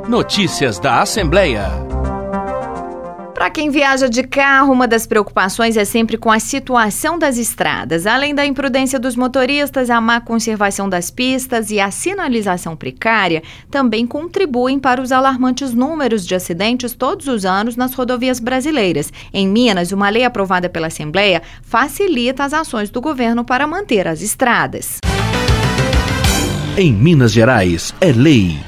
Notícias da Assembleia. Para quem viaja de carro, uma das preocupações é sempre com a situação das estradas. Além da imprudência dos motoristas, a má conservação das pistas e a sinalização precária também contribuem para os alarmantes números de acidentes todos os anos nas rodovias brasileiras. Em Minas, uma lei aprovada pela Assembleia facilita as ações do governo para manter as estradas. Em Minas Gerais, é lei.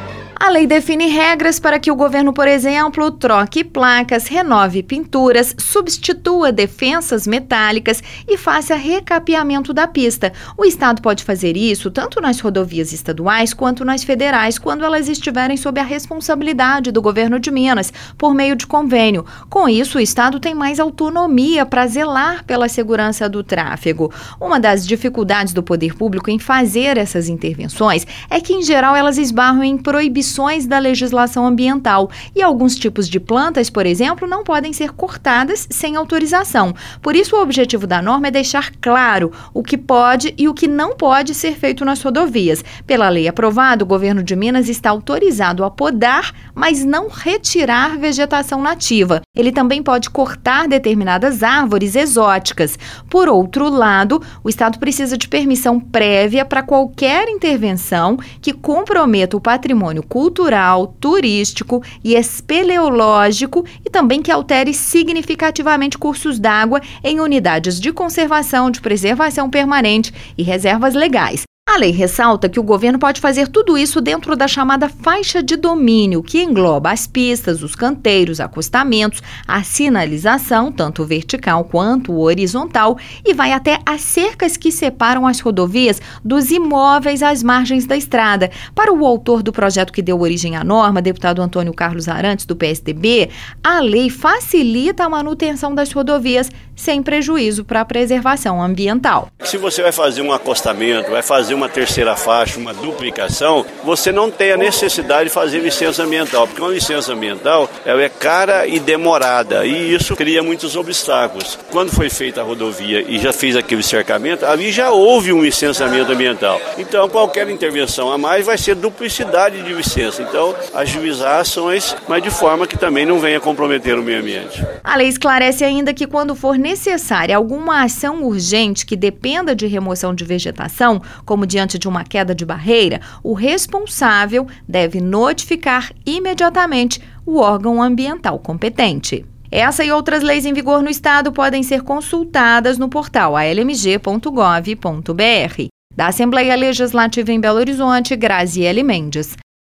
A lei define regras para que o governo, por exemplo, troque placas, renove pinturas, substitua defensas metálicas e faça recapeamento da pista. O Estado pode fazer isso tanto nas rodovias estaduais quanto nas federais, quando elas estiverem sob a responsabilidade do governo de Minas, por meio de convênio. Com isso, o Estado tem mais autonomia para zelar pela segurança do tráfego. Uma das dificuldades do poder público em fazer essas intervenções é que, em geral, elas esbarram em proibições da legislação ambiental e alguns tipos de plantas, por exemplo, não podem ser cortadas sem autorização. Por isso, o objetivo da norma é deixar claro o que pode e o que não pode ser feito nas rodovias. Pela lei aprovada, o governo de Minas está autorizado a podar, mas não retirar vegetação nativa. Ele também pode cortar determinadas árvores exóticas. Por outro lado, o Estado precisa de permissão prévia para qualquer intervenção que comprometa o patrimônio cultural, turístico e espeleológico e também que altere significativamente cursos d'água em unidades de conservação, de preservação permanente e reservas legais. A lei ressalta que o governo pode fazer tudo isso dentro da chamada faixa de domínio, que engloba as pistas, os canteiros, acostamentos, a sinalização, tanto vertical quanto horizontal, e vai até as cercas que separam as rodovias dos imóveis às margens da estrada. Para o autor do projeto que deu origem à norma, deputado Antônio Carlos Arantes, do PSDB, a lei facilita a manutenção das rodovias sem prejuízo para a preservação ambiental. Se você vai fazer um acostamento, vai fazer uma terceira faixa, uma duplicação, você não tem a necessidade de fazer licença ambiental, porque uma licença ambiental ela é cara e demorada, e isso cria muitos obstáculos. Quando foi feita a rodovia e já fez aquele cercamento, ali já houve um licenciamento ambiental. Então, qualquer intervenção a mais vai ser duplicidade de licença. Então, agilizar ações, mas de forma que também não venha comprometer o meio ambiente. A lei esclarece ainda que quando for necessária alguma ação urgente que dependa de remoção de vegetação, como diante de uma queda de barreira, o responsável deve notificar imediatamente o órgão ambiental competente. Essa e outras leis em vigor no Estado podem ser consultadas no portal almg.gov.br. Da Assembleia Legislativa em Belo Horizonte, Graziele Mendes.